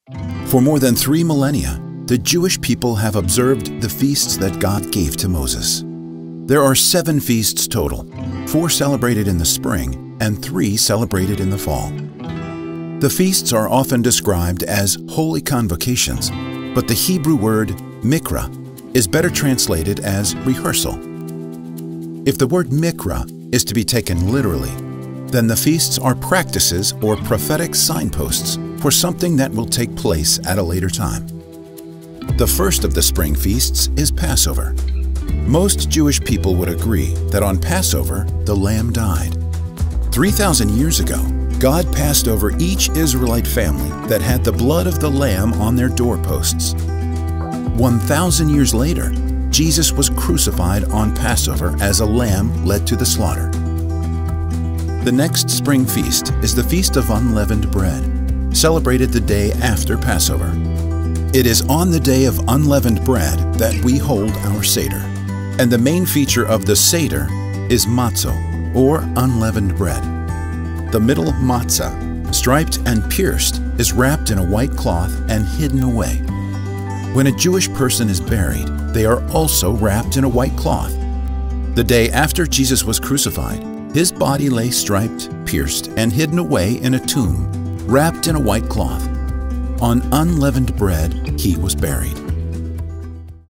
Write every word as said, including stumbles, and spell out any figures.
For more than three millennia, the Jewish people have observed the feasts that God gave to Moses. There are seven feasts total, four celebrated in the spring and three celebrated in the fall. The feasts are often described as holy convocations, but the Hebrew word mikra is better translated as rehearsal. If the word mikra is to be taken literally, then the feasts are practices or prophetic signposts for something that will take place at a later time. The first of the spring feasts is Passover. Most Jewish people would agree that on Passover, the lamb died. three thousand years ago, God passed over each Israelite family that had the blood of the lamb on their doorposts. one thousand years later, Jesus was crucified on Passover as a lamb led to the slaughter. The next spring feast is the Feast of Unleavened Bread, celebrated the day after Passover. It is on the day of unleavened bread that we hold our Seder, and the main feature of the Seder is matzo, or unleavened bread. The middle matzah, striped and pierced, is wrapped in a white cloth and hidden away. When a Jewish person is buried, they are also wrapped in a white cloth. The day after Jesus was crucified, his body lay striped, pierced, and hidden away in a tomb, wrapped in a white cloth. On unleavened bread, he was buried.